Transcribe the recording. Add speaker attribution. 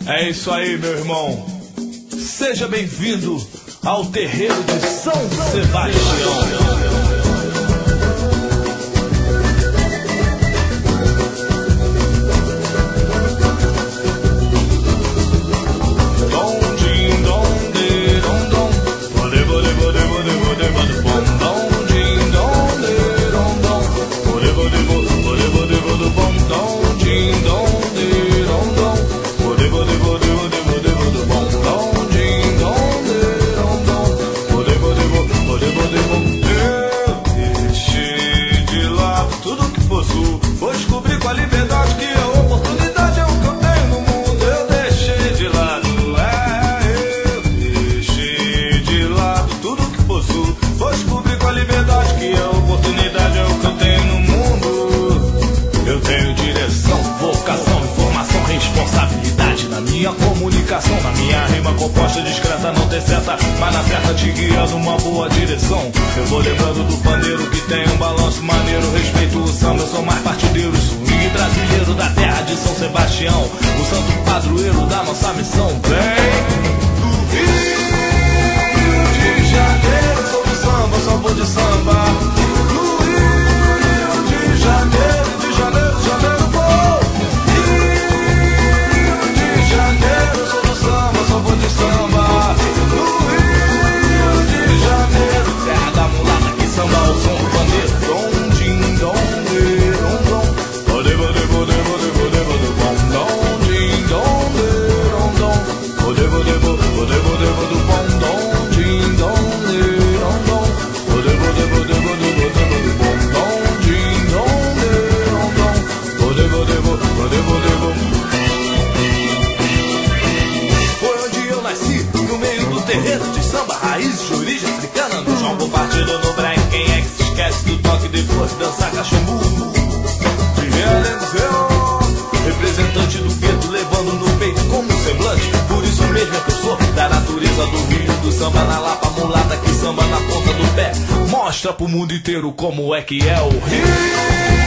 Speaker 1: É isso aí, meu irmão. Seja bem-vindo ao terreiro de São Sebastião. Vou descobrir com a liberdade que a oportunidade é o que eu tenho no mundo. Eu deixei de lado, eu deixei de lado tudo que possuo. Vou descobrir com a liberdade que a oportunidade é o que eu tenho no mundo. Eu tenho direção, vocação, informação, responsabilidade na minha comunicação, na minha rima composta, discreta, não ter seta, mas na certa te guia numa boa direção. Eu vou lembrando do pandeiro que tem um balanço maneiro, respeito o samba, eu sou mais partideiro, swing brasileiro da terra de São Sebastião, o santo padroeiro da nossa missão. Vem do Rio de Janeiro, sou do samba, só vou de samba. Do Rio de Janeiro, de Janeiro, Janeiro vou. Rio de Janeiro, sou do samba, só vou de samba. Do Rio de Janeiro, terra da mulata que samba ao som do pandeiro. Dom, din, dom, de, dom, dom. Bode, bode, bode, bode, bode, bode, bom. Dom, din, dom, de, dom, dom. Bode, bode, bode, bode, bode, bode, bom. Dom, din, dom, de, dom, dom. Bode, bode, bode, bode, bode, bode, bom. Dom, din, dom, de, dom, dom. Bode, bode, bode, bode, bode, bode. Foi onde eu nasci, no meio do terreiro de samba, raízes de origem africana, no jongo partido no break. Quem é que se esquece do toque depois de dançar cachumbu? De representante do gueto, levando no peito como um semblante. Por isso mesmo é que eu sou da natureza do Rio, do samba na Lapa, mulata que samba na ponta do pé. Mostra pro mundo inteiro como é que é o Rio.